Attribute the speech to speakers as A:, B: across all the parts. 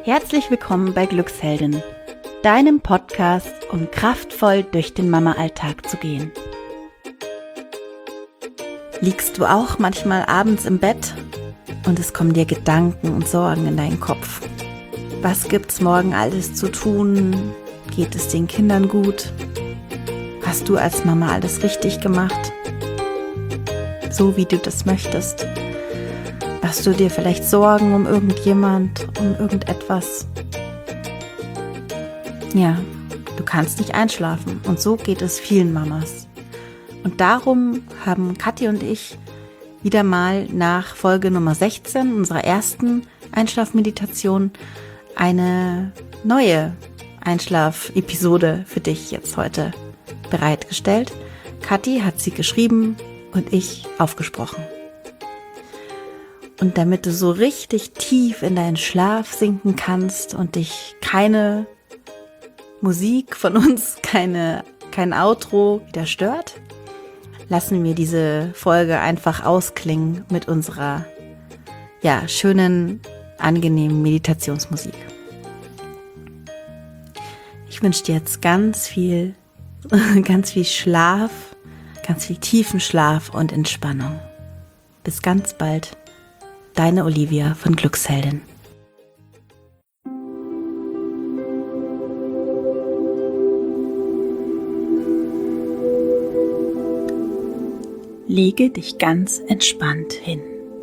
A: Herzlich willkommen bei Glücksheldin, deinem Podcast, um kraftvoll durch den Mama-Alltag zu gehen. Liegst du auch manchmal abends im Bett und es kommen dir Gedanken und Sorgen in deinen Kopf? Was gibt's morgen alles zu tun? Geht es den Kindern gut? Hast du als Mama alles richtig gemacht? So wie du das möchtest? Machst du dir vielleicht Sorgen um irgendjemand, um irgendetwas? Ja, du kannst nicht einschlafen und so geht es vielen Mamas. Und darum haben Kathi und ich wieder mal nach Folge Nummer 16 unserer ersten Einschlafmeditation eine neue Einschlafepisode für dich jetzt heute bereitgestellt. Kathi hat sie geschrieben und ich aufgesprochen. Und damit du so richtig tief in deinen Schlaf sinken kannst und dich keine Musik von uns, kein Outro wieder stört, lassen wir diese Folge einfach ausklingen mit unserer schönen, angenehmen Meditationsmusik. Ich wünsche dir jetzt ganz viel Schlaf, ganz viel tiefen Schlaf und Entspannung. Bis ganz bald, deine Olivia von Glücksheldin. Lege dich ganz entspannt hin.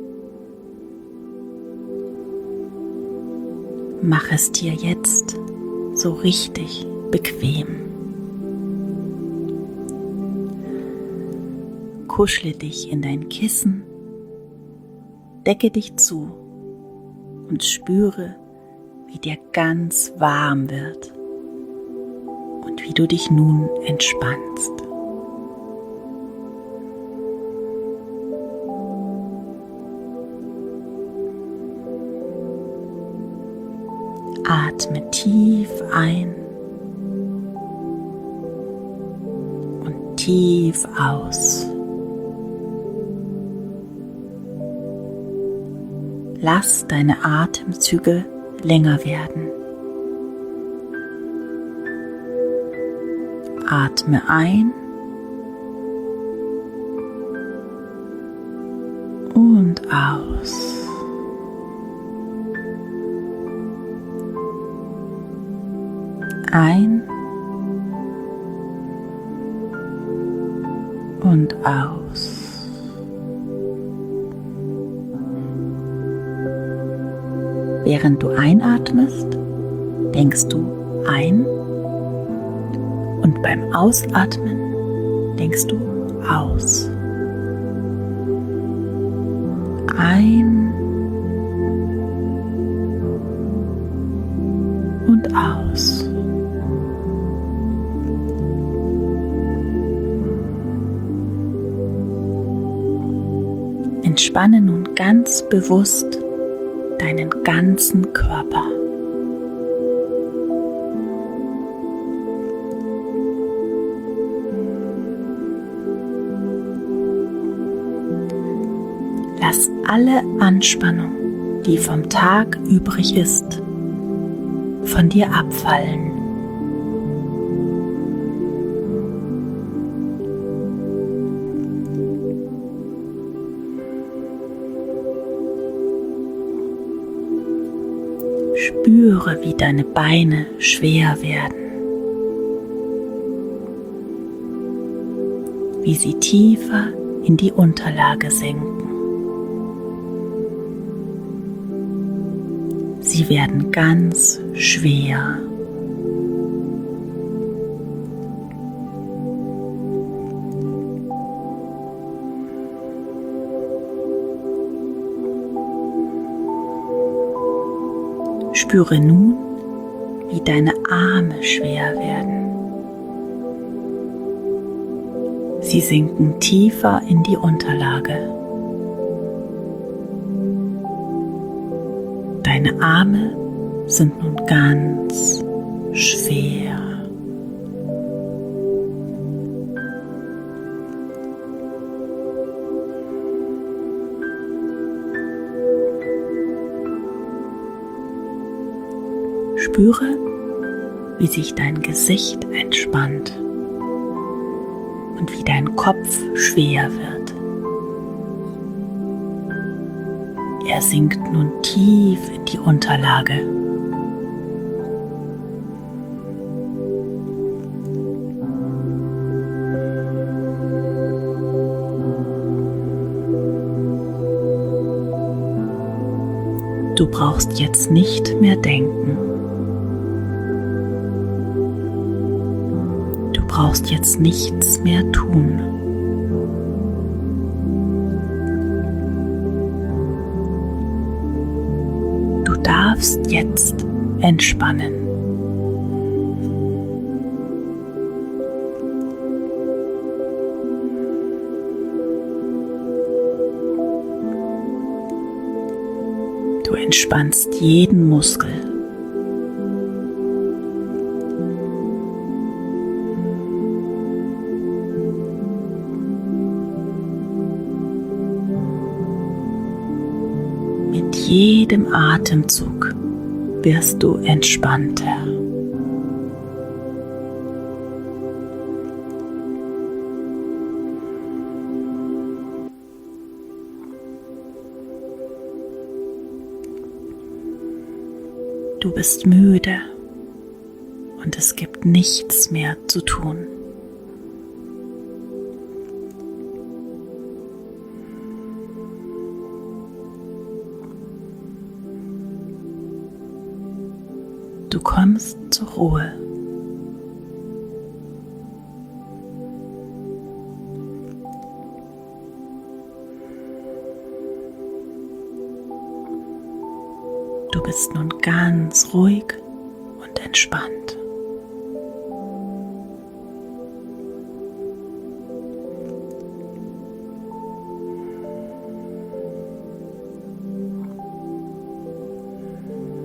A: Mach es dir jetzt so richtig bequem. Kuschle dich in dein Kissen, decke dich zu und spüre, wie dir ganz warm wird und wie du dich nun entspannst. Atme tief ein und tief aus. Lass deine Atemzüge länger werden. Atme ein und aus. Ein und aus. Während du einatmest, denkst du ein und beim Ausatmen denkst du aus. Ein und aus. Entspanne nun ganz bewusst deinen ganzen Körper. Lass alle Anspannung, die vom Tag übrig ist, von dir abfallen. Spüre, wie deine Beine schwer werden, wie sie tiefer in die Unterlage sinken. Sie werden ganz schwer. Spüre nun, wie deine Arme schwer werden. Sie sinken tiefer in die Unterlage. Deine Arme sind nun ganz schwer. Spüre, wie sich dein Gesicht entspannt und wie dein Kopf schwer wird. Er sinkt nun tief in die Unterlage. Du brauchst jetzt nicht mehr denken. Du brauchst jetzt nichts mehr tun. Du darfst jetzt entspannen. Du entspannst jeden Muskel. Mit jedem Atemzug wirst du entspannter. Du bist müde und es gibt nichts mehr zu tun. Du kommst zur Ruhe. Du bist nun ganz ruhig und entspannt.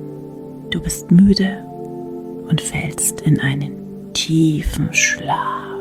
A: Du bist müde und fällst in einen tiefen Schlaf.